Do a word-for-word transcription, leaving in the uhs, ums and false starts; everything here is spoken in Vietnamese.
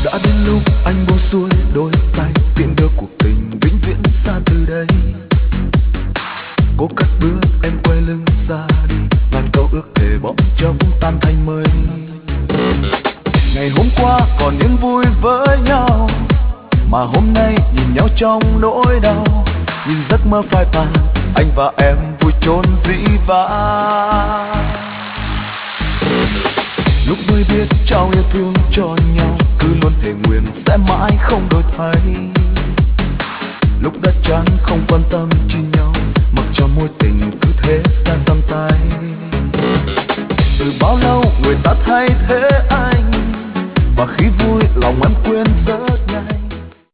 Đã đến lúc anh buông xuôi đôi tay, tiễn đưa cuộc tình vĩnh viễn xa từ đây. Cố cất bước em quay lưng ra đi, ngàn câu ước thề bỗng chốc tan thành mây. Ngày hôm qua còn những vui với nhau, mà hôm nay nhìn nhau trong nỗi đau. Nhìn giấc mơ phai tàn, anh và em vui chốn dĩ vãng. Lúc mới biết trao yêu thương cho nhau, cứ luôn thề nguyện sẽ mãi không đổi thay. Lúc đã chán không quan tâm chi nhau, mặc cho mối tình cứ thế xa tầm tay. Từ bao lâu người ta thay thế anh, và khi vui lòng em quên rất